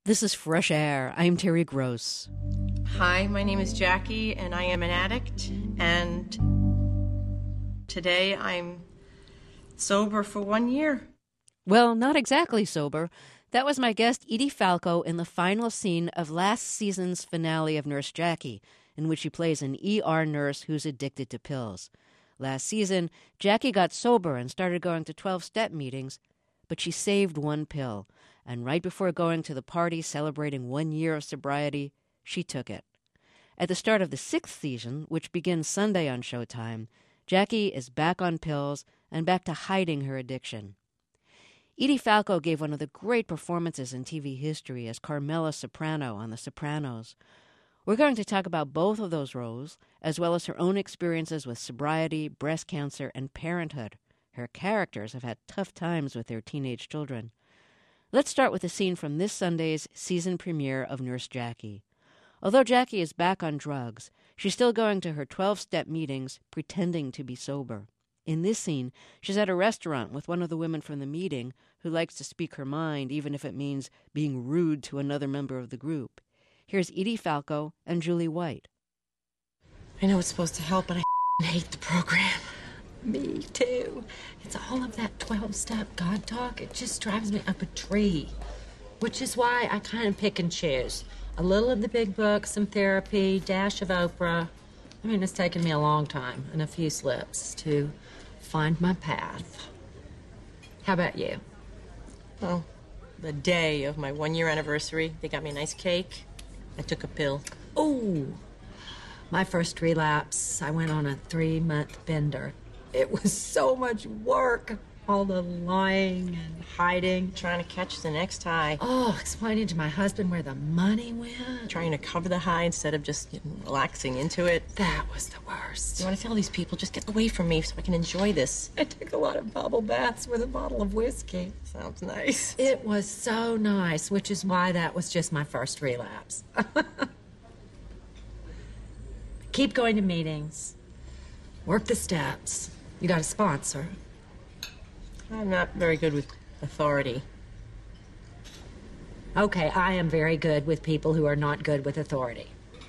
This is Fresh Air. I'm Terry Gross. Hi, my name is Jackie, and I am an addict, and today I'm sober for 1 year. Well, not exactly sober. That was my guest, Edie Falco, in the final scene of last season's finale of Nurse Jackie, in which she plays an ER nurse who's addicted to pills. Last season, Jackie got sober and started going to 12-step meetings, but she saved one pill, and right before going to the party celebrating 1 year of sobriety, she took it. At the start of the 6th season, which begins Sunday on Showtime, Jackie is back on pills and back to hiding her addiction. Edie Falco gave one of the great performances in TV history as Carmela Soprano on The Sopranos. We're going to talk about both of those roles, as well as her own experiences with sobriety, breast cancer, and parenthood. Her characters have had tough times with their teenage children. Let's start with a scene from this Sunday's season premiere of Nurse Jackie. Although Jackie is back on drugs, she's still going to her 12-step meetings, pretending to be sober. In this scene, she's at a restaurant with one of the women from the meeting who likes to speak her mind, even if it means being rude to another member of the group. Here's Edie Falco and Julie White. I know it's supposed to help, but I hate the program. Me too. It's all of that 12-step God talk. It just drives me up a tree. Which is why I kind of pick and choose. A little of the big book, some therapy, dash of Oprah. I mean, it's taken me a long time and a few slips to find my path. How about you? Well, the day of my 1 year anniversary, they got me a nice cake. I took a pill. Oh, my first relapse, I went on a 3-month bender. It was so much work. All the lying and hiding. Trying to catch the next high. Oh, explaining to my husband where the money went. Trying to cover the high instead of just relaxing into it. That was the worst. You want to tell these people, just get away from me so I can enjoy this. I took a lot of bubble baths with a bottle of whiskey. Sounds nice. It was so nice, which is why that was just my first relapse. Keep going to meetings. Work the steps. You got a sponsor. I'm not very good with authority. Okay, I am very good with people who are not good with authority.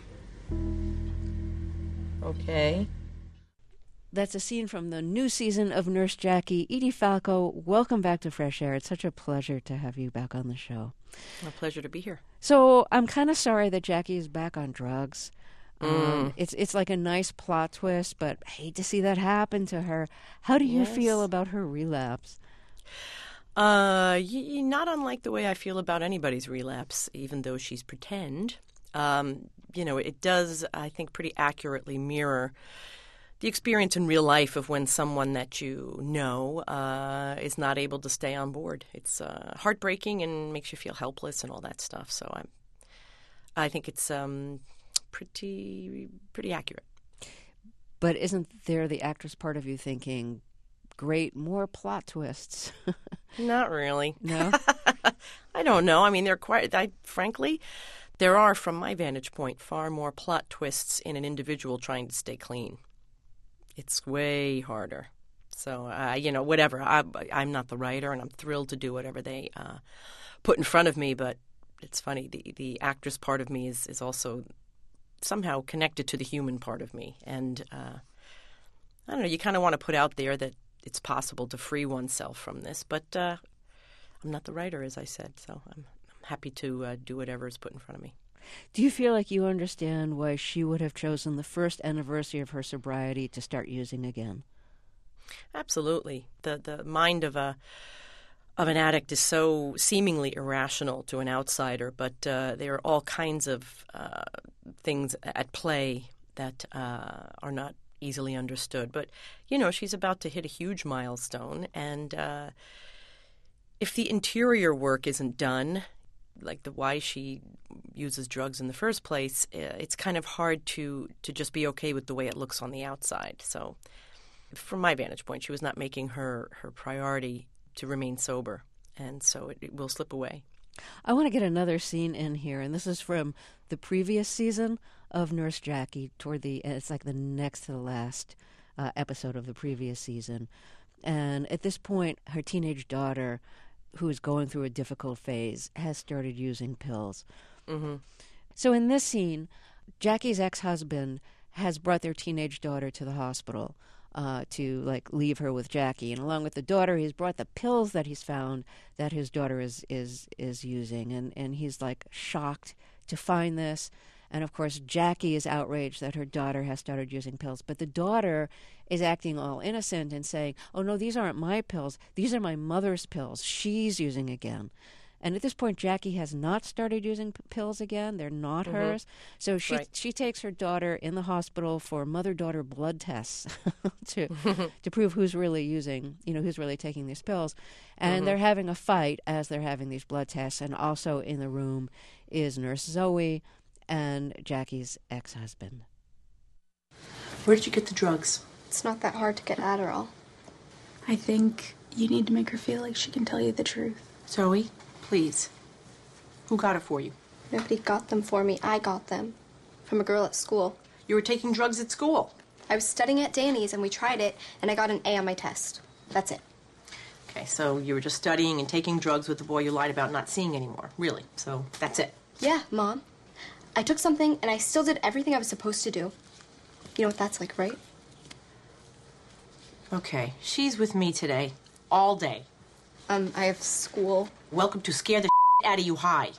Okay. That's a scene from the new season of Nurse Jackie. Edie Falco, welcome back to Fresh Air. It's such a pleasure to have you back on the show. A pleasure to be here. So I'm kind of sorry that Jackie is back on drugs. It's like a nice plot twist, but I hate to see that happen to her. How do you feel about her relapse? Not unlike the way I feel about anybody's relapse, even though she's pretend. It does, I think, pretty accurately mirror the experience in real life of when someone that you know is not able to stay on board. It's heartbreaking and makes you feel helpless and all that stuff. So I think it's pretty accurate. But isn't there the actress part of you thinking, great, more plot twists? Not really. No? I don't know. I mean, frankly, there are, from my vantage point, far more plot twists in an individual trying to stay clean. It's way harder. So, whatever. I'm not the writer, and I'm thrilled to do whatever they put in front of me, but it's funny. The actress part of me is also somehow connected to the human part of me. And I don't know, you kind of want to put out there that it's possible to free oneself from this. But I'm not the writer, as I said, so I'm happy to do whatever is put in front of me. Do you feel like you understand why she would have chosen the first anniversary of her sobriety to start using again? Absolutely. The mind of an addict is so seemingly irrational to an outsider, but there are all kinds of things at play that are not easily understood. But, she's about to hit a huge milestone, and if the interior work isn't done, like why she uses drugs in the first place, it's kind of hard to just be okay with the way it looks on the outside. So from my vantage point, she was not making her priority to remain sober, and so it will slip away. I want to get another scene in here, and this is from the previous season of Nurse Jackie. It's like the next to the last episode of the previous season, and at this point, her teenage daughter who is going through a difficult phase, has started using pills. Mm-hmm. So in this scene, Jackie's ex-husband has brought their teenage daughter to the hospital to leave her with Jackie, and along with the daughter, he's brought the pills that he's found that his daughter is using, and he's shocked to find this. And of course, Jackie is outraged that her daughter has started using pills, but the daughter is acting all innocent and saying, "Oh no, these aren't my pills. These are my mother's pills. She's using again." And at this point, Jackie has not started using pills again. They're not hers. So she takes her daughter in the hospital for mother-daughter blood tests to prove who's really using, who's really taking these pills. And they're having a fight as they're having these blood tests. And also in the room is Nurse Zoe and Jackie's ex-husband. Where did you get the drugs? It's not that hard to get Adderall. I think you need to make her feel like she can tell you the truth. Zoe, please. Who got it for you? Nobody got them for me. I got them. From a girl at school. You were taking drugs at school? I was studying at Danny's and we tried it, and I got an A on my test. That's it. Okay, so you were just studying and taking drugs with the boy you lied about not seeing anymore. Really? So that's it? Yeah, Mom. I took something and I still did everything I was supposed to do. You know what that's like, right? Okay, she's with me today. All day. I have school. Welcome to Scare the out of you high.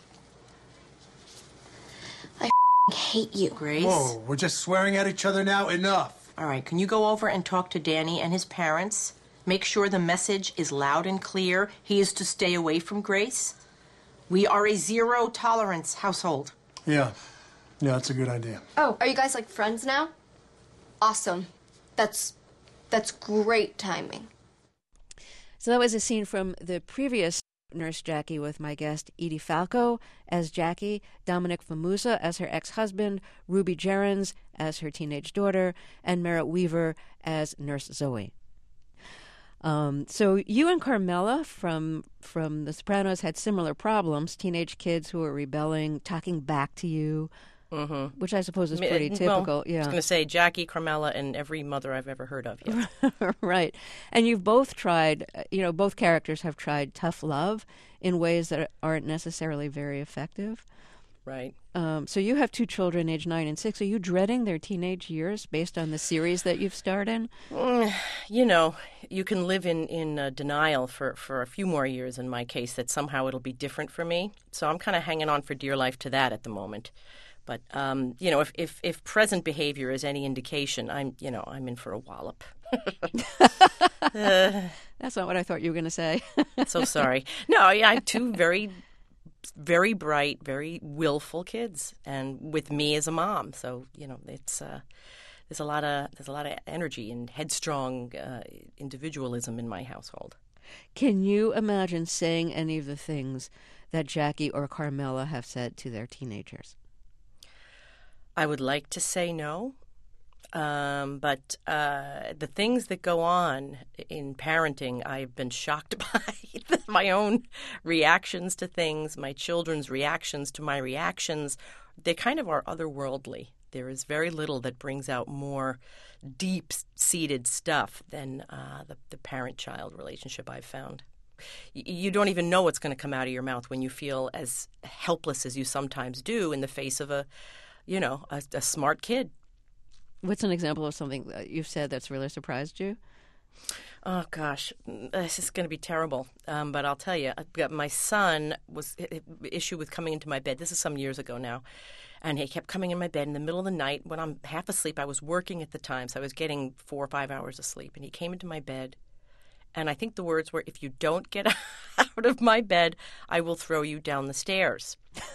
I hate you. Grace? Whoa, we're just swearing at each other now. Enough. All right, can you go over and talk to Danny and his parents? Make sure the message is loud and clear. He is to stay away from Grace. We are a zero-tolerance household. Yeah, that's a good idea. Oh, are you guys friends now? Awesome. That's great timing. So that was a scene from the previous Nurse Jackie with my guest Edie Falco as Jackie, Dominic Famusa as her ex-husband, Ruby Gerrans as her teenage daughter, and Merritt Weaver as Nurse Zoe. So you and Carmela from The Sopranos had similar problems, teenage kids who were rebelling, talking back to you, which I suppose is pretty typical. Yeah. I was going to say Jackie, Carmela, and every mother I've ever heard of. Yeah. Right. And you've both tried, both characters have tried tough love in ways that aren't necessarily very effective. Right. So you have two children, age 9 and 6. Are you dreading their teenage years based on the series that you've starred in? You can live in denial for a few more years in my case that somehow it'll be different for me. So I'm kind of hanging on for dear life to that at the moment. But, if present behavior is any indication, I'm in for a wallop. That's not what I thought you were going to say. So sorry. No, yeah, I have two very, very bright, very willful kids, and with me as a mom. So, it's there's a lot of energy and headstrong individualism in my household. Can you imagine saying any of the things that Jackie or Carmela have said to their teenagers? I would like to say no, but the things that go on in parenting, I've been shocked by my own reactions to things, my children's reactions to my reactions. They kind of are otherworldly. There is very little that brings out more deep-seated stuff than the parent-child relationship I've found. You don't even know what's going to come out of your mouth when you feel as helpless as you sometimes do in the face of a smart kid. What's an example of something that you've said that's really surprised you? Oh, gosh, this is going to be terrible. But I'll tell you, my son was issue with coming into my bed. This is some years ago now. And he kept coming in my bed in the middle of the night when I'm half asleep. I was working at the time, so I was getting 4 or 5 hours of sleep. And he came into my bed, and I think the words were, "If you don't get out of my bed, I will throw you down the stairs."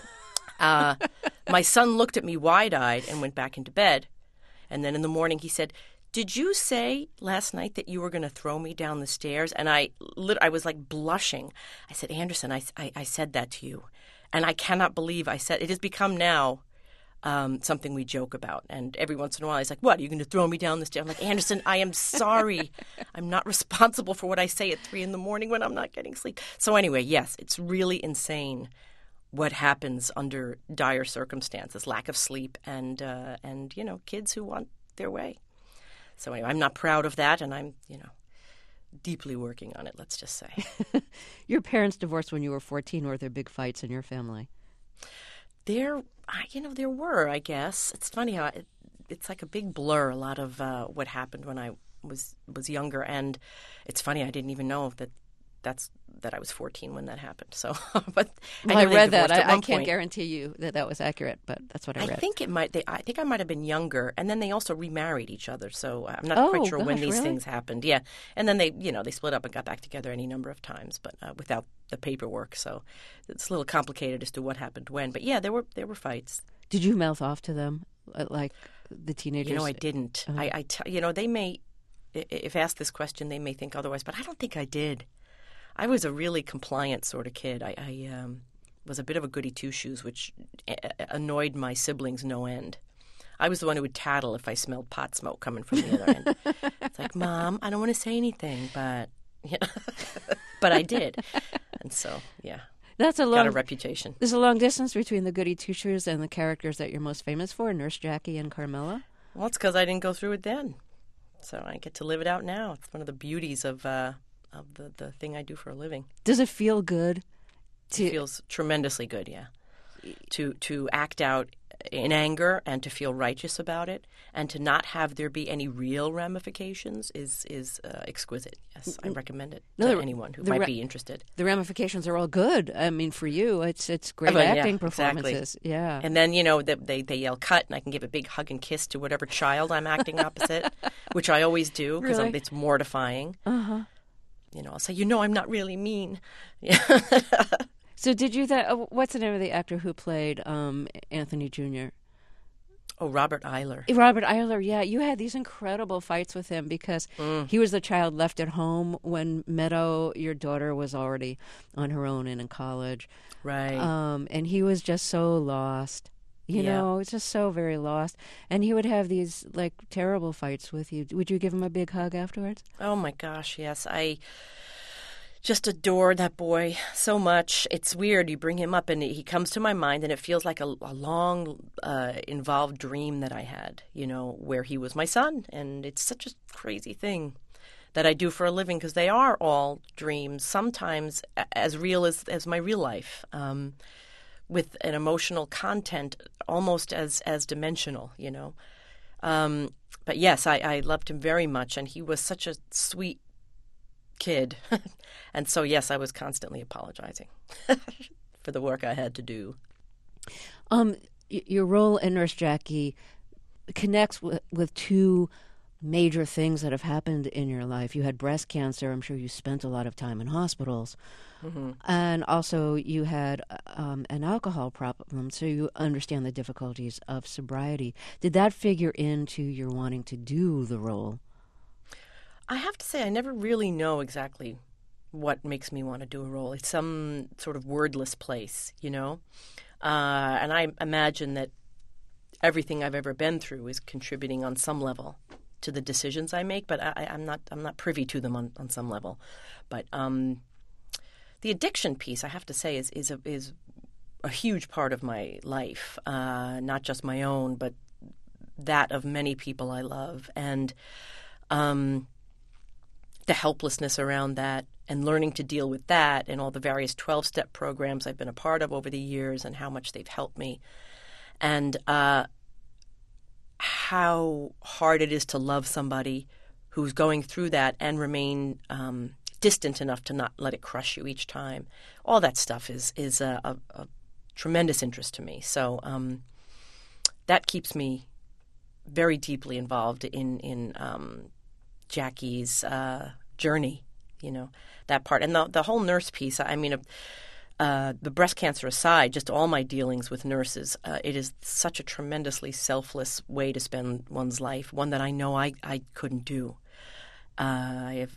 My son looked at me wide-eyed and went back into bed. And then in the morning he said, "Did you say last night that you were going to throw me down the stairs?" And I was blushing. I said, "Anderson, I said that to you. And I cannot believe I said it. It has become now something we joke about. And every once in a while he's like, "What, are you going to throw me down the stairs?" I'm like, "Anderson, I am sorry. I'm not responsible for what I say at 3 a.m. when I'm not getting sleep." So anyway, yes, it's really insane what happens under dire circumstances, lack of sleep, and kids who want their way. So anyway, I'm not proud of that, and I'm, deeply working on it, let's just say. Your parents divorced when you were 14. Were there big fights in your family? There were, I guess. It's funny how it's like a big blur, a lot of what happened when I was younger. And it's funny, I didn't even know that I was 14 when that happened. So, but I read that. I can't point. guarantee you that was accurate, but that's what I read. I think I think I might have been younger, and then they also remarried each other. So I'm not quite sure when these things happened. Yeah, and then they split up and got back together any number of times, but without the paperwork. So it's a little complicated as to what happened when. But yeah, there were fights. Did you mouth off to them like the teenagers? I didn't. They may, if asked this question, they may think otherwise, but I don't think I did. I was a really compliant sort of kid. I was a bit of a goody two-shoes, which annoyed my siblings no end. I was the one who would tattle if I smelled pot smoke coming from the other end. It's like, Mom, I don't want to say anything, but but I did. And so, yeah, got a reputation. There's a long distance between the goody two-shoes and the characters that you're most famous for, Nurse Jackie and Carmela. Well, it's because I didn't go through it then. So I get to live it out now. It's one of the beauties of the thing I do for a living. Does it feel good? It feels tremendously good, yeah. To act out in anger and to feel righteous about it and to not have there be any real ramifications is exquisite. Yes, I recommend it to anyone who might be interested. The ramifications are all good. I mean, for you, it's great acting performances. Exactly. Yeah. And then, they yell cut and I can give a big hug and kiss to whatever child I'm acting opposite, which I always do because Really? it's mortifying. Uh-huh. I'll say, I'm not really mean. So did you what's the name of the actor who played Anthony Jr.? Oh, Robert Eiler. Robert Eiler, yeah. You had these incredible fights with him because he was the child left at home when Meadow, your daughter, was already on her own and in college. Right. And he was just so lost. It's just so very lost. And he would have these, terrible fights with you. Would you give him a big hug afterwards? Oh, my gosh, yes. I just adore that boy so much. It's weird. You bring him up, and he comes to my mind, and it feels like a long, involved dream that I had, where he was my son. And it's such a crazy thing that I do for a living because they are all dreams, sometimes as real as my real life. With an emotional content almost as dimensional, But yes, I loved him very much, and he was such a sweet kid. And so, yes, I was constantly apologizing for the work I had to do. Your role in Nurse Jackie connects with two major things that have happened in your life. You had breast cancer. I'm sure you spent a lot of time in hospitals. Mm-hmm. And also you had an alcohol problem, so you understand the difficulties of sobriety. Did that figure into your wanting to do the role? I have to say I never really know exactly what makes me want to do a role. It's some sort of wordless place, And I imagine that everything I've ever been through is contributing on some level to the decisions I make, but I'm not privy to them on some level. But the addiction piece, I have to say, is a huge part of my life, not just my own, but that of many people I love, and the helplessness around that, and learning to deal with that, and all the various 12-step programs I've been a part of over the years, and how much they've helped me, and how hard it is to love somebody who's going through that and remain distant enough to not let it crush you each time. All that stuff is a tremendous interest to me. So that keeps me very deeply involved in Jackie's journey, that part. And the whole nurse piece, I mean, the breast cancer aside, just all my dealings with nurses, it is such a tremendously selfless way to spend one's life, one that I know I couldn't do. I have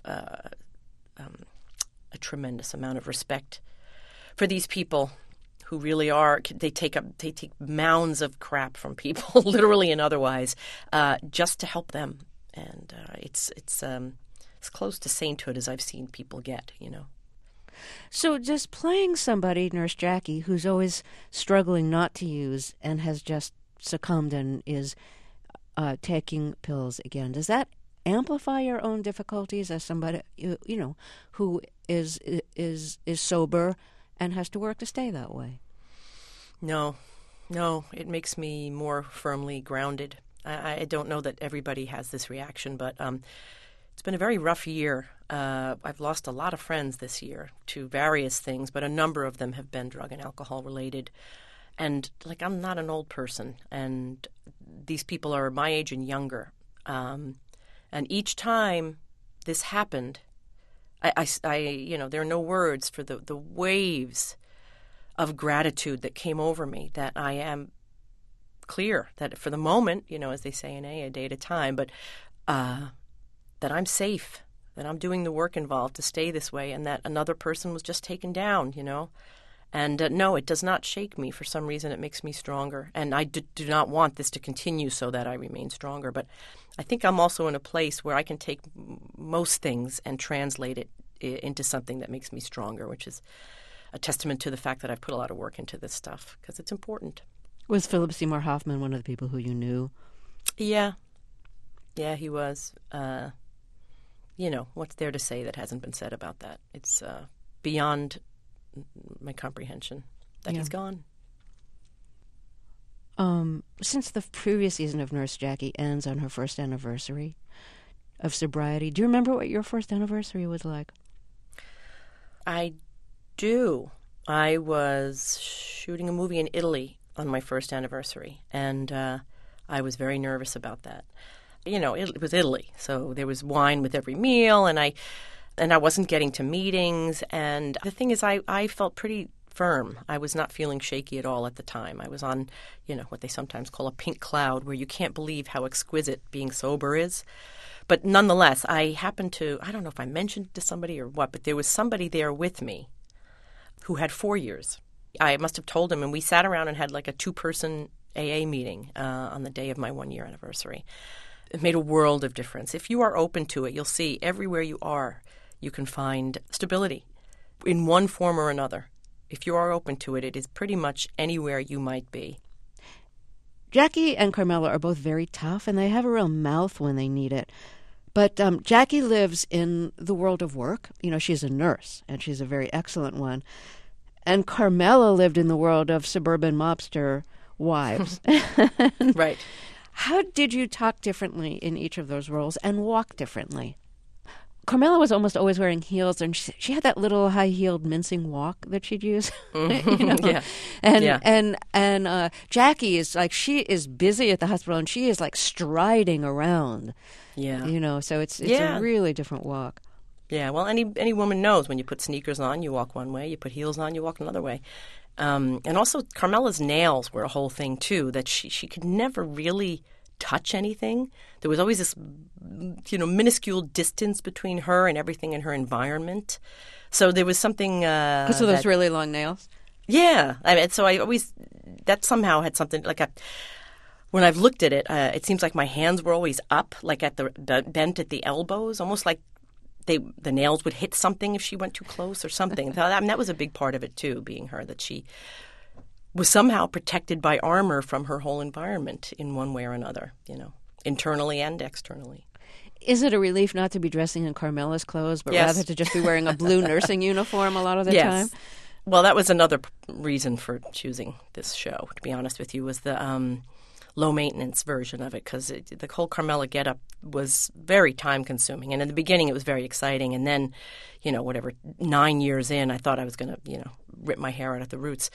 a tremendous amount of respect for these people who really are. They take mounds of crap from people, literally and otherwise, just to help them. And it's as close to sainthood as I've seen people get, So just playing somebody, Nurse Jackie, who's always struggling not to use and has just succumbed and is taking pills again, does that amplify your own difficulties as somebody who is sober and has to work to stay that way? No, it makes me more firmly grounded. I don't know that everybody has this reaction, but it's been a very rough year. I've lost a lot of friends this year to various things, but a number of them have been drug and alcohol related. And I'm not an old person, and these people are my age and younger. And each time this happened, I there are no words for the waves of gratitude that came over me, that I am clear that for the moment, as they say in a day at a time, but that I'm safe, that I'm doing the work involved to stay this way, and that another person was just taken down, And no, it does not shake me. For some reason, it makes me stronger. And I do not want this to continue so that I remain stronger. But I think I'm also in a place where I can take most things and translate it into something that makes me stronger, which is a testament to the fact that I've put a lot of work into this stuff because it's important. Was Philip Seymour Hoffman one of the people who you knew? Yeah, he was. What's there to say that hasn't been said about that? It's beyond my comprehension that he's gone. Since the previous season of Nurse Jackie ends on her first anniversary of sobriety, do you remember what your first anniversary was like? I do. I was shooting a movie in Italy on my first anniversary, and I was very nervous about that. It was Italy, so there was wine with every meal, and I wasn't getting to meetings. And the thing is, I felt pretty firm. I was not feeling shaky at all at the time. I was on, what they sometimes call a pink cloud, where you can't believe how exquisite being sober is. But nonetheless, I happened to, I don't know if I mentioned it to somebody or what, but there was somebody there with me who had 4 years. I must have told him, and we sat around and had like a 2-person AA meeting on the day of my 1-year anniversary. It made a world of difference. If you are open to it, you'll see everywhere you are, you can find stability in one form or another. If you are open to it, it is pretty much anywhere you might be. Jackie and Carmela are both very tough, and they have a real mouth when they need it. But Jackie lives in the world of work. She's a nurse, and she's a very excellent one. And Carmela lived in the world of suburban mobster wives. Right. How did you talk differently in each of those roles and walk differently? Carmela was almost always wearing heels, and she had that little high-heeled mincing walk that she'd use. Yeah. And Jackie is she is busy at the hospital, and she is striding around. Yeah. So it's a really different walk. Yeah. Well, any woman knows when you put sneakers on, you walk one way. You put heels on, you walk another way. And also, Carmela's nails were a whole thing too. That she could never really touch anything. There was always this, minuscule distance between her and everything in her environment. So there was something. Because of those really long nails? Yeah. So I always, that somehow had something, when I've looked at it, it seems like my hands were always up, at the bent at the elbows, almost like the nails would hit something if she went too close or something. That was a big part of it too, being her, that she was somehow protected by armor from her whole environment in one way or another, internally and externally. Is it a relief not to be dressing in Carmela's clothes, but Yes. rather to just be wearing a blue nursing uniform a lot of the time? Well, that was another reason for choosing this show, to be honest with you, was the low-maintenance version of it, because the whole Carmela getup was very time-consuming. And in the beginning, it was very exciting. And then, 9 years in, I thought I was going to, rip my hair out at the roots.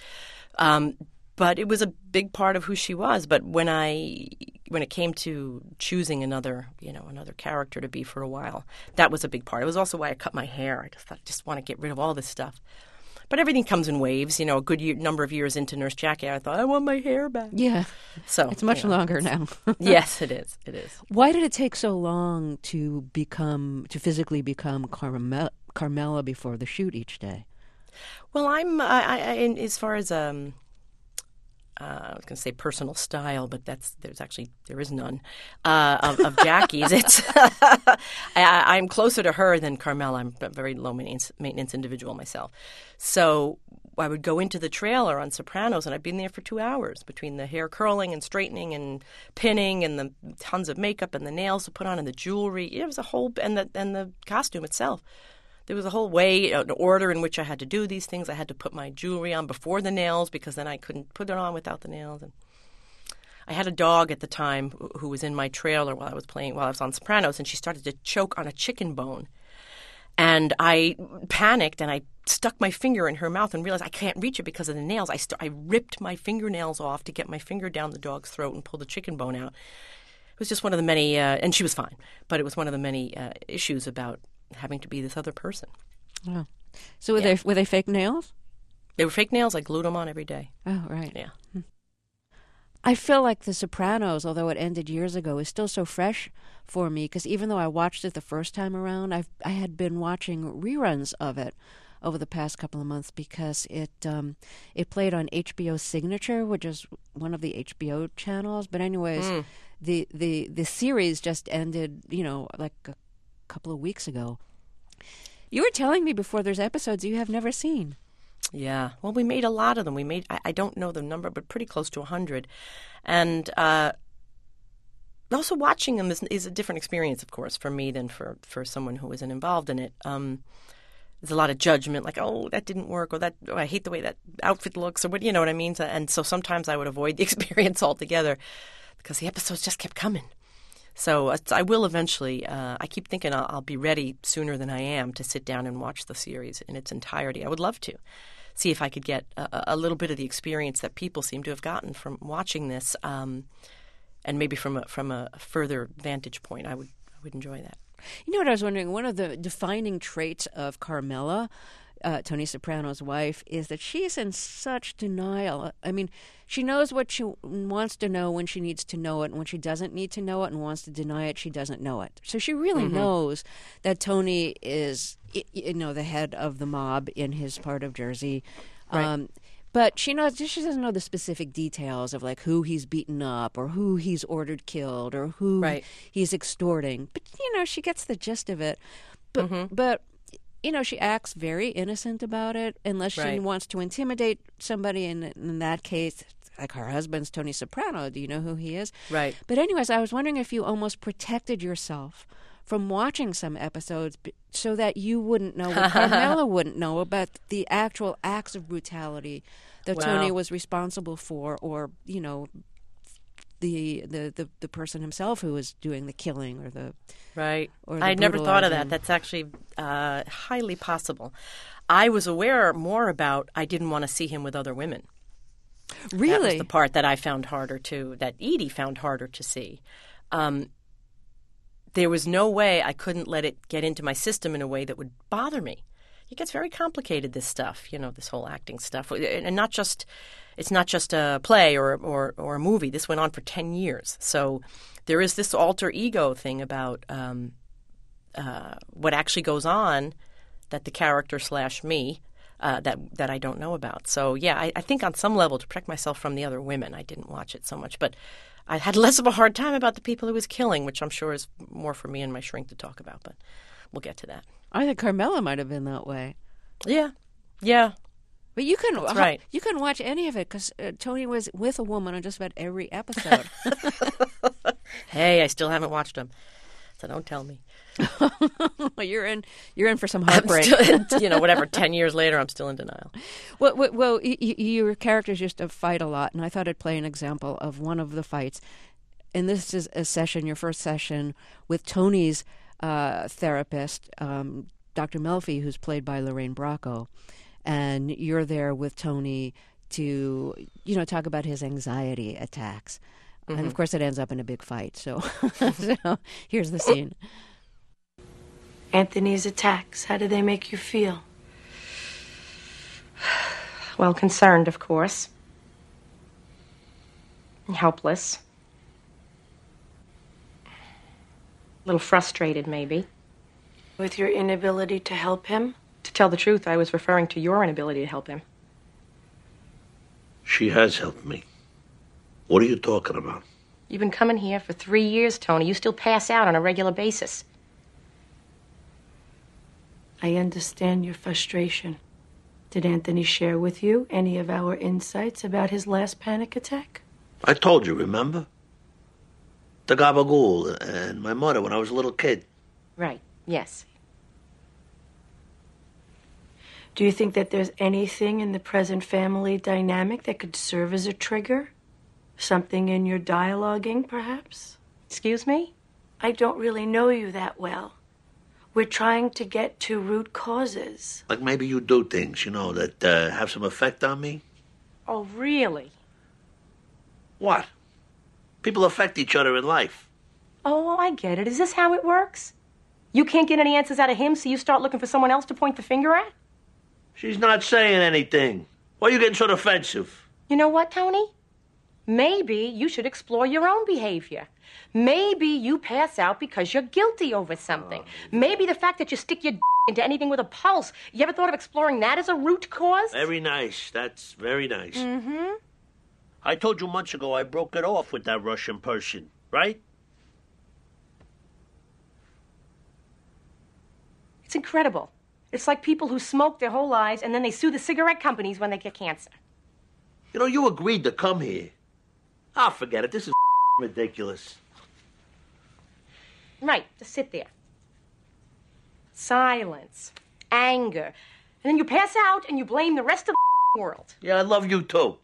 But it was a big part of who she was. But when it came to choosing another character to be for a while, that was a big part. It was also why I cut my hair. I just thought, I just want to get rid of all this stuff. But everything comes in waves. A good number of years into Nurse Jackie, I thought, I want my hair back. Yeah. So it's much longer now. Yes, it is. It is. Why did it take so long to physically become Carmela before the shoot each day? Well, as far as I was going to say personal style, but there is none of Jackie's. It's I'm closer to her than Carmela. I'm a very low maintenance individual myself. So would go into the trailer on Sopranos, and I'd be in there for 2 hours between the hair curling and straightening and pinning and the tons of makeup and the nails to put on and the jewelry. It was a whole, and the costume itself. There was a whole way, an order in which I had to do these things. I had to put my jewelry on before the nails because then I couldn't put it on without the nails. And I had a dog at the time who was in my trailer while I was on Sopranos, and she started to choke on a chicken bone. And I panicked, and I stuck my finger in her mouth and realized I can't reach it because of the nails. I ripped my fingernails off to get my finger down the dog's throat and pull the chicken bone out. It was just one of the many, and she was fine, but it was one of the many issues about having to be this other person. Oh. So were they fake nails? They were fake nails. I glued them on every day. Oh, right. Yeah. I feel like The Sopranos, although it ended years ago, is still so fresh for me because even though I watched it the first time around, I had been watching reruns of it over the past couple of months because it played on HBO Signature, which is one of the HBO channels. But anyways, the series just ended, like a couple of weeks ago. You were telling me before there's episodes you have never seen. Yeah. Well, we made a lot of them. We made, I don't know the number, but pretty close to 100. And also watching them is a different experience, of course, for me than for someone who isn't involved in it. There's a lot of judgment, like, oh, that didn't work, or I hate the way that outfit looks, or what, you know what I mean? And so sometimes I would avoid the experience altogether because the episodes just kept coming. So I will eventually. I keep thinking I'll be ready sooner than I am to sit down and watch the series in its entirety. I would love to see if I could get a little bit of the experience that people seem to have gotten from watching this, and maybe from a further vantage point. I would enjoy that. You know what I was wondering? One of the defining traits of Carmela, Tony Soprano's wife, is that she's in such denial. I mean, she knows what she wants to know when she needs to know it, and when she doesn't need to know it and wants to deny it, she doesn't know it. So she really knows that Tony is, the head of the mob in his part of Jersey. Right. But she doesn't know the specific details of like who he's beaten up or who he's ordered killed or who he's extorting. But she gets the gist of it. But she acts very innocent about it unless she wants to intimidate somebody. In that case, like her husband's Tony Soprano. Do you know who he is? Right. But anyways, I was wondering if you almost protected yourself from watching some episodes so that you wouldn't know what Carmela wouldn't know about the actual acts of brutality that Tony was responsible for, or the person himself who was doing the killing or the Or the I never thought of that. That's actually highly possible. I was aware more about I didn't want to see him with other women. Really? That was the part that I found harder that Edie found harder to see. There was no way I couldn't let it get into my system in a way that would bother me. It gets very complicated, this stuff, this whole acting stuff. And it's not just a play or a movie. This went on for 10 years. So there is this alter ego thing about what actually goes on that the character / me that I don't know about. So, yeah, I think on some level, to protect myself from the other women, I didn't watch it so much. But I had less of a hard time about the people he was killing, which I'm sure is more for me and my shrink to talk about. But we'll get to that. I think Carmela might have been that way. Yeah. But you can right. You can watch any of it because Tony was with a woman on just about every episode. Hey, I still haven't watched them, so don't tell me. You're in for some heartbreak. Whatever. 10 years later, I'm still in denial. Well, your characters used to fight a lot, and I thought I'd play an example of one of the fights. And this is your first session with Tony's therapist, Dr. Melfi, who's played by Lorraine Bracco. And you're there with Tony to, talk about his anxiety attacks. Mm-hmm. And, of course, it ends up in a big fight. So, so here's the scene. Anthony's attacks, how do they make you feel? Well, concerned, of course. And helpless. A little frustrated, maybe. With your inability to help him? To tell the truth, I was referring to your inability to help him. She has helped me. What are you talking about? You've been coming here for 3 years, Tony. You still pass out on a regular basis. I understand your frustration. Did Anthony share with you any of our insights about his last panic attack? I told you, remember? The gabagool and my mother when I was a little kid. Right, yes. Do you think that there's anything in the present family dynamic that could serve as a trigger? Something in your dialoguing, perhaps? Excuse me? I don't really know you that well. We're trying to get to root causes. Like maybe you do things, that have some effect on me. Oh, really? What? People affect each other in life. Oh, I get it. Is this how it works? You can't get any answers out of him, so you start looking for someone else to point the finger at? She's not saying anything. Why are you getting so defensive? You know what, Tony? Maybe you should explore your own behavior. Maybe you pass out because you're guilty over something. Maybe the fact that you stick your into anything with a pulse. You ever thought of exploring that as a root cause? Very nice. That's very nice. Mm-hmm. I told you months ago I broke it off with that Russian person, right? It's incredible. It's like people who smoke their whole lives and then they sue the cigarette companies when they get cancer. You agreed to come here. Ah, forget it. This is ridiculous. Right, just sit there. Silence, anger, and then you pass out and you blame the rest of the world. Yeah, I love you too.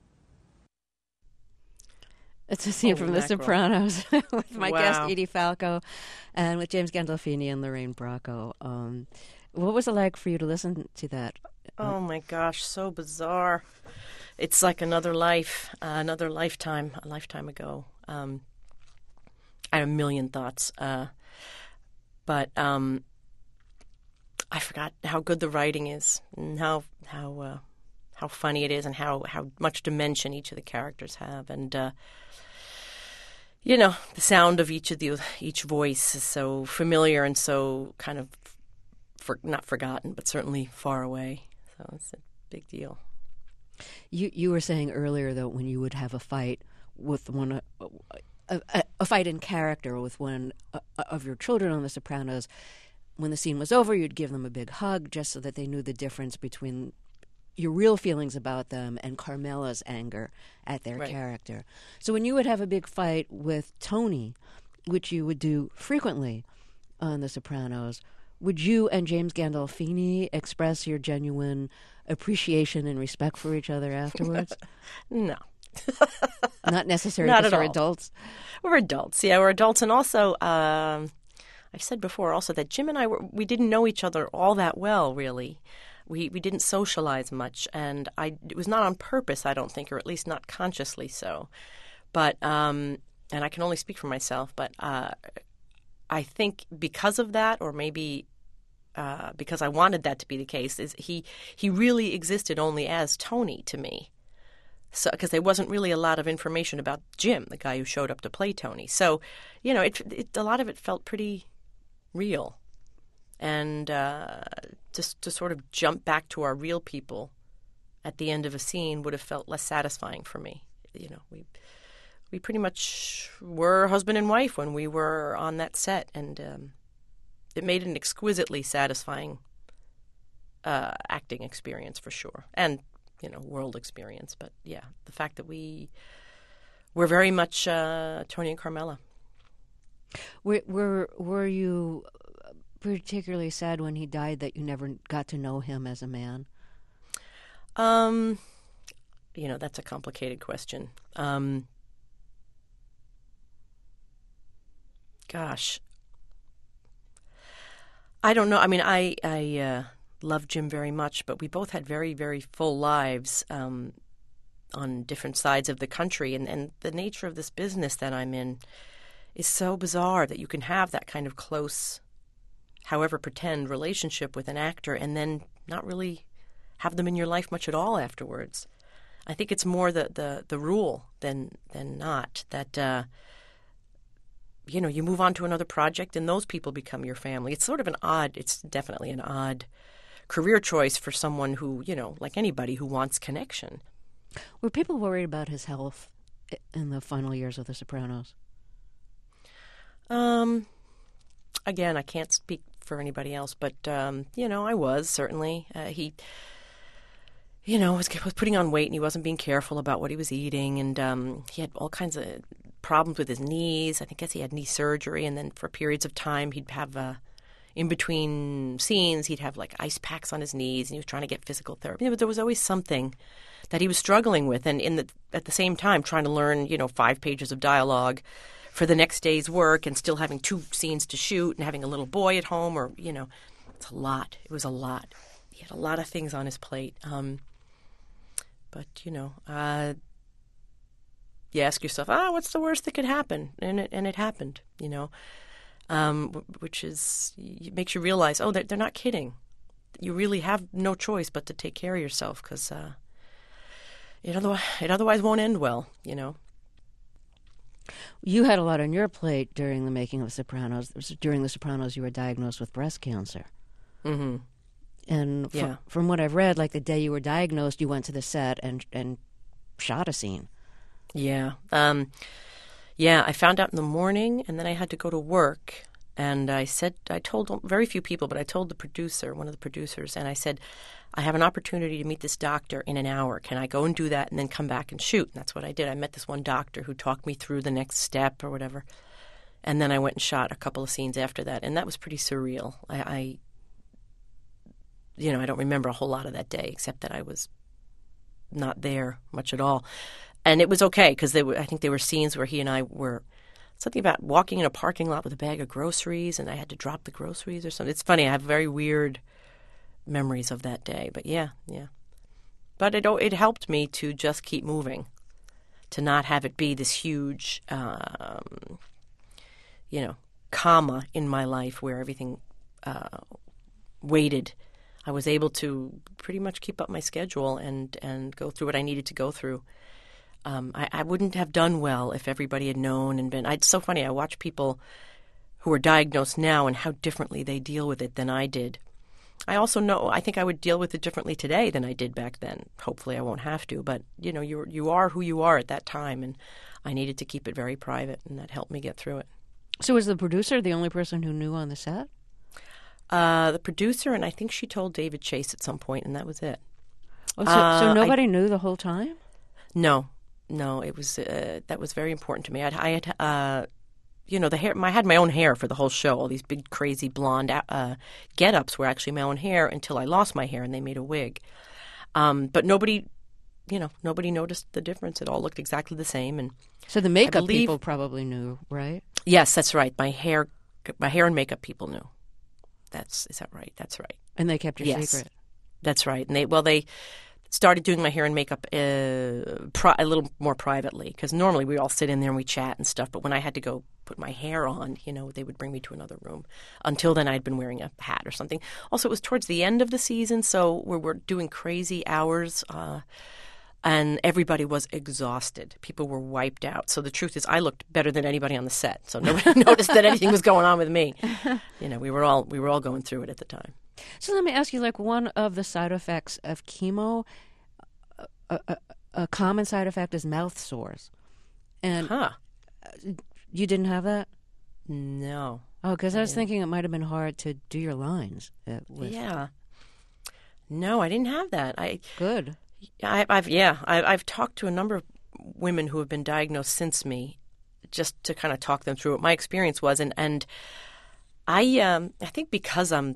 It's a scene from The Sopranos with my guest Edie Falco and with James Gandolfini and Lorraine Bracco. What was it like for you to listen to that? Oh my gosh, so bizarre. It's like another life, another lifetime, a lifetime ago. I had a million thoughts, but I forgot how good the writing is and how funny it is and how much dimension each of the characters have. And the sound of each voice is so familiar and so kind of not forgotten, but certainly far away. So it's a big deal. You were saying earlier that when you would have a fight with one, a fight in character with one of your children on The Sopranos, when the scene was over, you'd give them a big hug just so that they knew the difference between your real feelings about them and Carmela's anger at their character. So when you would have a big fight with Tony, which you would do frequently on The Sopranos, would you and James Gandolfini express your genuine appreciation and respect for each other afterwards? No. Not necessary Not because at we're all. adults? We're adults. Yeah, we're adults. And also, I've said before also that Jim and I, we didn't know each other all that well, really. We didn't socialize much. And it was not on purpose, I don't think, or at least not consciously so. But, and I can only speak for myself, but I think because of that, or maybe because I wanted that to be the case, is he really existed only as Tony to me. So, because there wasn't really a lot of information about Jim, the guy who showed up to play Tony. So, a lot of it felt pretty real. And just to sort of jump back to our real people at the end of a scene would have felt less satisfying for me. We pretty much were husband and wife when we were on that set, and it made an exquisitely satisfying acting experience for sure, and world experience. But yeah, the fact that we're very much Tony and Carmela. Were you particularly sad when he died that you never got to know him as a man? That's a complicated question. Gosh, I don't know. I mean, I love Jim very much, but we both had very, very full lives on different sides of the country, and the nature of this business that I'm in is so bizarre that you can have that kind of close, however pretend, relationship with an actor and then not really have them in your life much at all afterwards. I think it's more the rule than not that you move on to another project and those people become your family. It's definitely an odd career choice for someone who, like anybody who wants connection. Were people worried about his health in the final years of The Sopranos? Again, I can't speak for anybody else, but, I was certainly. was putting on weight, and he wasn't being careful about what he was eating, and he had all kinds of problems with his knees. I guess he had knee surgery, and then for periods of time he'd have in between scenes he'd have like ice packs on his knees, and he was trying to get physical therapy. But there was always something that he was struggling with, and at the same time trying to learn 5 pages of dialogue for the next day's work, and still having 2 scenes to shoot, and having a little boy at home, or it's a lot. It was a lot. He had a lot of things on his plate. But you ask yourself, what's the worst that could happen? And it happened, which is, it makes you realize, they're not kidding. You really have no choice but to take care of yourself, because it otherwise won't end well, You had a lot on your plate during the making of Sopranos. During The Sopranos, you were diagnosed with breast cancer. Mm-hmm. And from what I've read, like the day you were diagnosed, you went to the set and shot a scene. Yeah. I found out in the morning, and then I had to go to work. And I told very few people, but I told the producer, one of the producers, and I said, I have an opportunity to meet this doctor in an hour. Can I go and do that and then come back and shoot? And that's what I did. I met this one doctor who talked me through the next step or whatever. And then I went and shot a couple of scenes after that. And that was pretty surreal. I don't remember a whole lot of that day, except that I was not there much at all. And it was okay, because I think there were scenes where he and I were something about walking in a parking lot with a bag of groceries, and I had to drop the groceries or something. It's funny. I have very weird memories of that day. But yeah. But it helped me to just keep moving, to not have it be this huge, comma in my life where everything waited. I was able to pretty much keep up my schedule and go through what I needed to go through. I wouldn't have done well if everybody had known and been. It's so funny. I watch people who are diagnosed now and how differently they deal with it than I did. I also know I think I would deal with it differently today than I did back then. Hopefully I won't have to. But, you are who you are at that time, and I needed to keep it very private, and that helped me get through it. So was the producer the only person who knew on the set? The producer, and I think she told David Chase at some point, and that was it. Oh, so nobody knew the whole time? No, it was that was very important to me. I had the hair. I had my own hair for the whole show. All these big, crazy blonde get-ups were actually my own hair until I lost my hair and they made a wig. But nobody noticed the difference. It all looked exactly the same. And so the makeup people probably knew, right? Yes, that's right. My hair and makeup people knew. Is that right? That's right. And they kept your secret. That's right. And they started doing my hair and makeup a little more privately, because normally we all sit in there and we chat and stuff. But when I had to go put my hair on, they would bring me to another room. Until then, I'd been wearing a hat or something. Also, it was towards the end of the season, so we were doing crazy hours. And everybody was exhausted. People were wiped out. So the truth is, I looked better than anybody on the set. So nobody noticed that anything was going on with me. We were all going through it at the time. So let me ask you, one of the side effects of chemo, a common side effect is mouth sores. And you didn't have that? No. Oh, because I was thinking it might have been hard to do your lines. Yeah. No, I didn't have that. Good. I've talked to a number of women who have been diagnosed since me, just to kind of talk them through what my experience was, and I think because I'm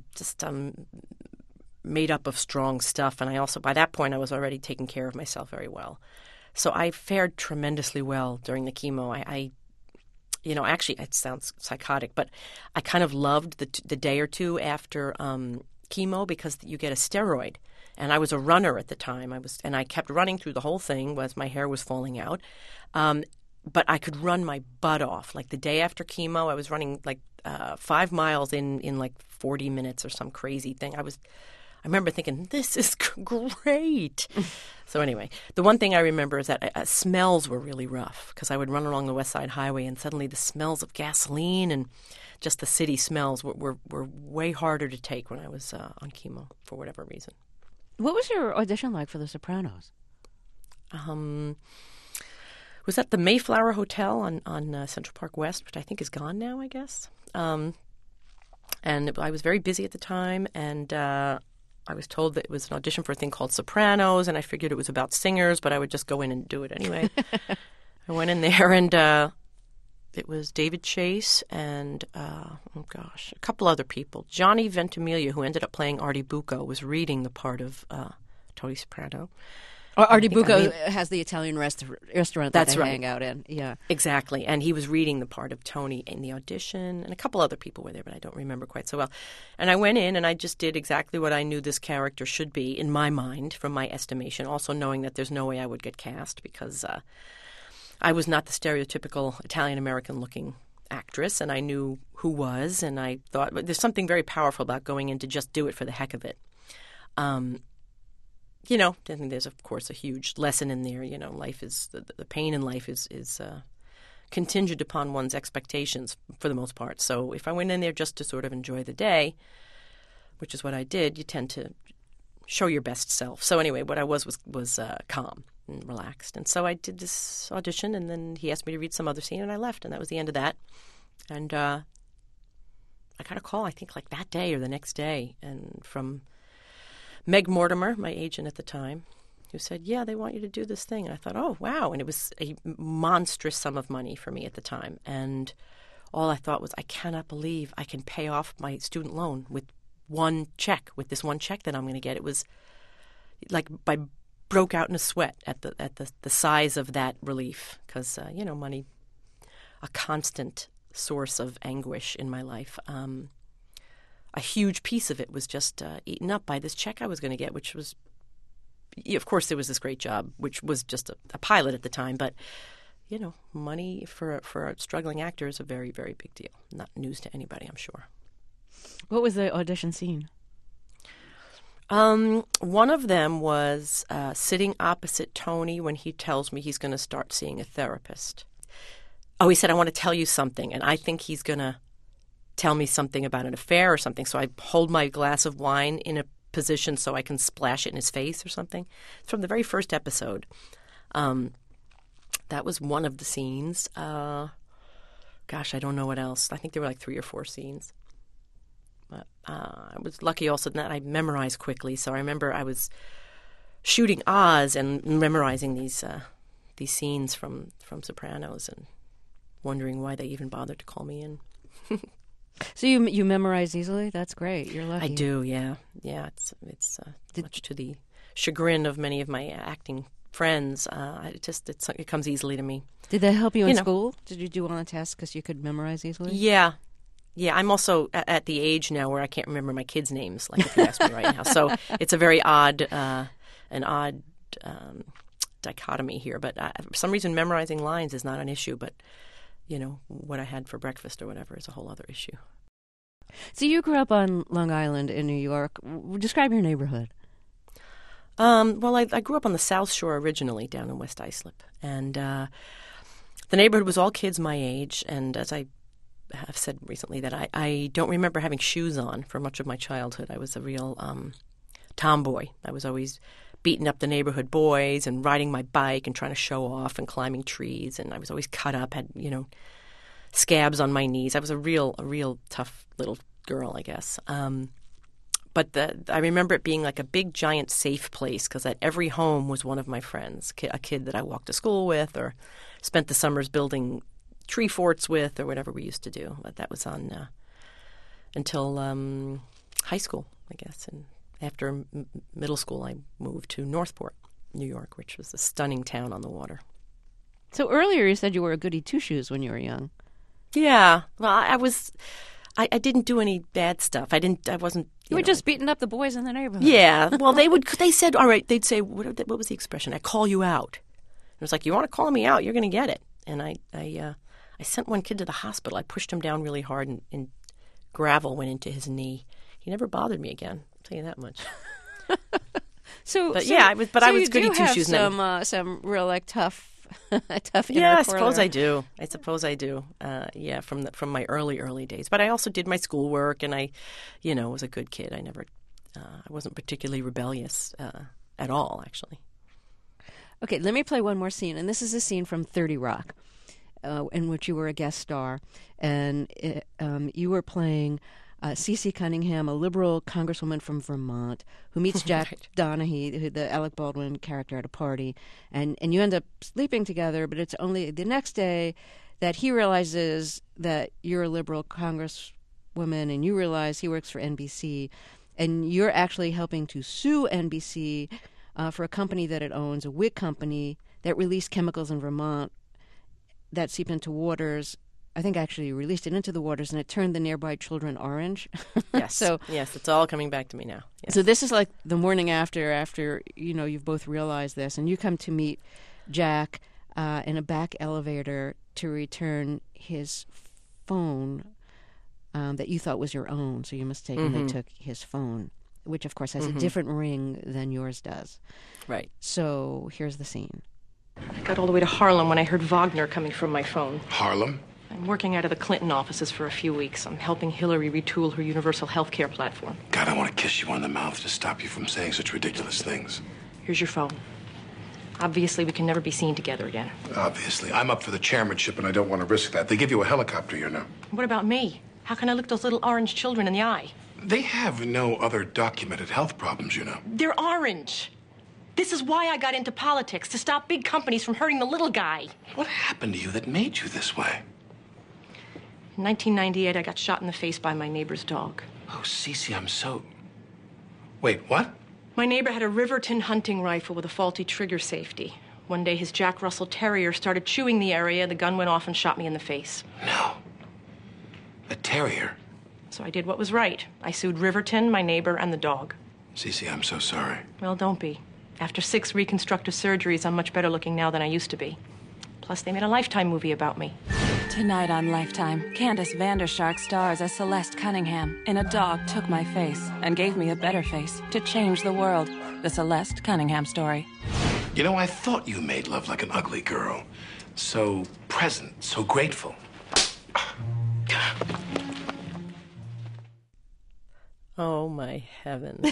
made up of strong stuff, and I also by that point I was already taking care of myself very well, so I fared tremendously well during the chemo. I actually it sounds psychotic, but I kind of loved the day or two after chemo, because you get a steroid. And I was a runner at the time. I kept running through the whole thing as my hair was falling out. But I could run my butt off. Like the day after chemo, I was running 5 miles in 40 minutes or some crazy thing. I remember thinking, this is great. So anyway, the one thing I remember is that smells were really rough, because I would run along the West Side Highway, and suddenly the smells of gasoline and just the city smells were way harder to take when I was on chemo for whatever reason. What was your audition like for The Sopranos? Was at the Mayflower Hotel on Central Park West, which I think is gone now, I guess. And I was very busy at the time, and I was told that it was an audition for a thing called Sopranos, and I figured it was about singers, but I would just go in and do it anyway. I went in there, and it was David Chase and, a couple other people. Johnny Ventimiglia, who ended up playing Artie Bucco, was reading the part of Tony Soprano. Artie Bucco has the Italian restaurant that they right. hang out in. Yeah, exactly. And he was reading the part of Tony in the audition, and a couple other people were there, but I don't remember quite so well. And I went in, and I just did exactly what I knew this character should be in my mind, from my estimation, also knowing that there's no way I would get cast because I was not the stereotypical Italian-American looking actress, and I knew who was, and I thought there's something very powerful about going in to just do it for the heck of it. I think there's, of course, a huge lesson in there. Life is the pain in life is contingent upon one's expectations for the most part. So if I went in there just to sort of enjoy the day, which is what I did, you tend to show your best self. So anyway, what I was calm and relaxed. And so I did this audition, and then he asked me to read some other scene, and I left, and that was the end of that. And I got a call, I think, like that day or the next day, and from Meg Mortimer, my agent at the time, who said, yeah, they want you to do this thing. And I thought, oh, wow. And it was a monstrous sum of money for me at the time. And all I thought was, I cannot believe I can pay off my student loan with this one check that I'm going to get. It was like I broke out in a sweat at the size of that relief because, money, a constant source of anguish in my life. A huge piece of it was just eaten up by this check I was going to get, which was, of course, there was this great job, which was just a pilot at the time. But, money for a struggling actor is a very, very big deal. Not news to anybody, I'm sure. What was the audition scene? One of them was sitting opposite Tony when he tells me he's going to start seeing a therapist. Oh, he said, I want to tell you something, and I think he's going to tell me something about an affair or something. So I hold my glass of wine in a position so I can splash it in his face or something. It's from the very first episode. That was one of the scenes. I don't know what else. I think there were like 3 or 4 scenes. But I was lucky also that I memorized quickly. So I remember I was shooting Oz and memorizing these scenes from Sopranos and wondering why they even bothered to call me in. So you memorize easily? That's great. You're lucky. I do, yeah. Yeah, it's much to the chagrin of many of my acting friends. It comes easily to me. Did that help you in school? Did you do on a test because you could memorize easily? Yeah. Yeah, I'm also at the age now where I can't remember my kids' names, like if you ask me right now. So it's a very odd dichotomy here. But for some reason, memorizing lines is not an issue, but what I had for breakfast or whatever is a whole other issue. So you grew up on Long Island in New York. Describe your neighborhood. Well, I grew up on the South Shore originally, down in West Islip. And the neighborhood was all kids my age. And as I have said recently, that I don't remember having shoes on for much of my childhood. I was a real tomboy. I was always beating up the neighborhood boys and riding my bike and trying to show off and climbing trees. And I was always cut up, had, scabs on my knees. I was a real tough little girl, I guess. But I remember it being like a big, giant, safe place because at every home was one of my friends, a kid that I walked to school with or spent the summers building tree forts with or whatever we used to do. But that was on until high school, I guess. And after middle school, I moved to Northport, New York, which was a stunning town on the water. So earlier you said you were a goody two-shoes when you were young. Yeah. Well, I didn't do any bad stuff. I wasn't. You were just beating up the boys in the neighborhood. Yeah. Well, they said, all right, they'd say, what was the expression? I call you out. It was like, you want to call me out, you're going to get it. And I sent one kid to the hospital. I pushed him down really hard and gravel went into his knee. He never bothered me again. I'll tell you that much. I was goody two shoes. Some real tough. Yeah, I suppose I do. From my early days. But I also did my schoolwork, and I, was a good kid. I wasn't particularly rebellious at all, actually. Okay, let me play one more scene, and this is a scene from 30 Rock, in which you were a guest star, and you were playing Cece Cunningham, a liberal congresswoman from Vermont, who meets Jack Right. Donaghy, the Alec Baldwin character, at a party, and you end up sleeping together, but it's only the next day that he realizes that you're a liberal congresswoman, and you realize he works for NBC, and you're actually helping to sue NBC for a company that it owns, a wig company that released chemicals in Vermont that seep into waters. I think actually released it into the waters, and it turned the nearby children orange. Yes. So yes, it's all coming back to me now. Yes. so this is like the morning after you've both realized this, and you come to meet Jack in a back elevator to return his phone that you thought was your own. So you mistakenly took his phone, which of course has a different ring than yours does. Right. So here's the scene. I got all the way to Harlem when I heard Wagner coming from my phone. Harlem? I'm working out of the Clinton offices for a few weeks. I'm helping Hillary retool her universal health care platform. God, I want to kiss you on the mouth to stop you from saying such ridiculous things. Here's your phone. Obviously, we can never be seen together again. Obviously. I'm up for the chairmanship, and I don't want to risk that. They give you a helicopter, you know. What about me? How can I look those little orange children in the eye? They have no other documented health problems, you know. They're orange. This is why I got into politics, to stop big companies from hurting the little guy. What happened to you that made you this way? In 1998, I got shot in the face by my neighbor's dog. Oh, Cece, I'm so... Wait, what? My neighbor had a Riverton hunting rifle with a faulty trigger safety. One day, his Jack Russell Terrier started chewing the area. The gun went off and shot me in the face. No. A terrier? So I did what was right. I sued Riverton, my neighbor, and the dog. Cece, I'm so sorry. Well, don't be. After 6 reconstructive surgeries, I'm much better looking now than I used to be. Plus, they made a Lifetime movie about me. Tonight on Lifetime, Candace Vandershark stars as Celeste Cunningham in A Dog Took My Face and Gave Me a Better Face to Change the World. The Celeste Cunningham story. You know, I thought you made love like an ugly girl. So present, so grateful. Oh, my heavens.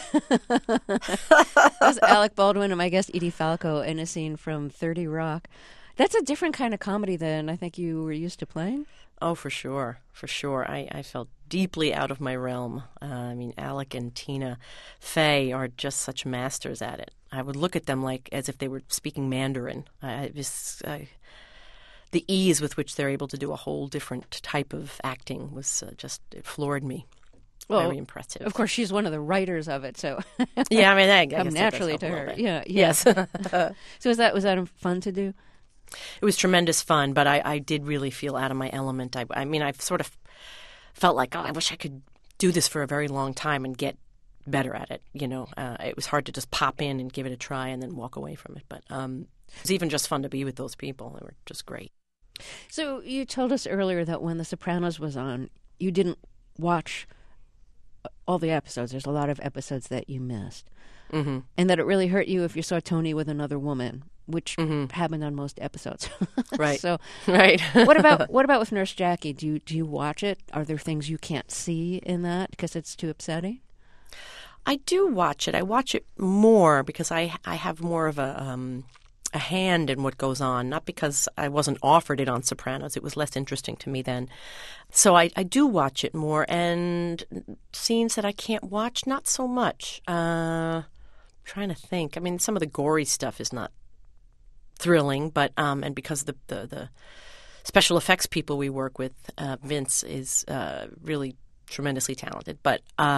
That's Alec Baldwin and my guest Edie Falco in a scene from 30 Rock. That's a different kind of comedy than I think you were used to playing. Oh, for sure. For sure. I felt deeply out of my realm. I mean, Alec and Tina Fey are just such masters at it. I would look at them like as if they were speaking Mandarin. The ease with which they're able to do a whole different type of acting was it floored me. Well, very impressive. Of course, she's one of the writers of it, so yeah, I mean, I guess come naturally to her. Yeah, yes. So was that fun to do? It was tremendous fun, but I did really feel out of my element. I mean, I've sort of felt like, I wish I could do this for a very long time and get better at it. You know, it was hard to just pop in and give it a try and then walk away from it. But it was even just fun to be with those people. They were just great. So you told us earlier that when The Sopranos was on, you didn't watch all the episodes. There's a lot of episodes that you missed. Mm-hmm. And that it really hurt you if you saw Tony with another woman, which happened on most episodes. Right. So, right. what about with Nurse Jackie? Do you watch it? Are there things you can't see in that because it's too upsetting? I do watch it. I watch it more because I have more of a hand in what goes on, not because I wasn't offered it on Sopranos. It was less interesting to me then. So I do watch it more, and scenes that I can't watch, not so much. Trying to think. I mean, some of the gory stuff is not thrilling, but and because the special effects people we work with, Vince is really tremendously talented. But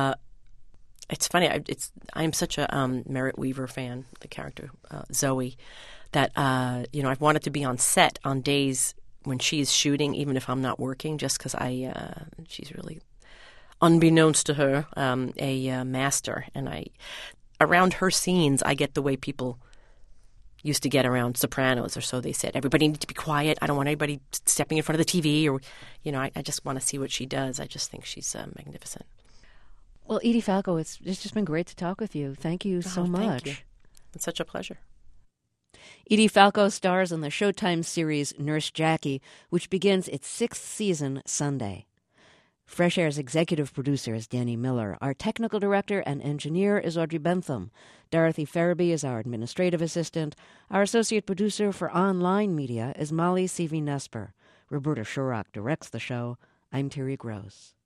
it's funny. I'm such a Merritt Weaver fan, the character Zoe, that I've wanted to be on set on days when she's shooting, even if I'm not working, just because she's really, unbeknownst to her, a master, and around her scenes, I get the way people used to get around Sopranos, or so they said. Everybody needs to be quiet. I don't want anybody stepping in front of the TV, or, I just want to see what she does. I just think she's magnificent. Well, Edie Falco, it's just been great to talk with you. Thank you so much. Thank you. It's such a pleasure. Edie Falco stars in the Showtime series Nurse Jackie, which begins its 6th season Sunday. Fresh Air's executive producer is Danny Miller. Our technical director and engineer is Audrey Bentham. Dorothy Farabee is our administrative assistant. Our associate producer for online media is Molly Seavey-Nesper. Roberta Shorrock directs the show. I'm Terry Gross.